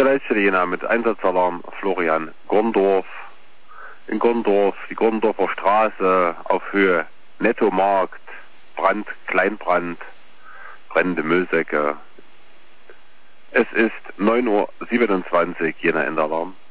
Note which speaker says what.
Speaker 1: Leitstelle Jena mit Einsatzalarm Florian Gondorf. In Gondorf, die Gondorfer Straße auf Höhe Nettomarkt, Brand, Kleinbrand, brennende Müllsäcke. Es ist 9:27 Uhr, Jena Endalarm.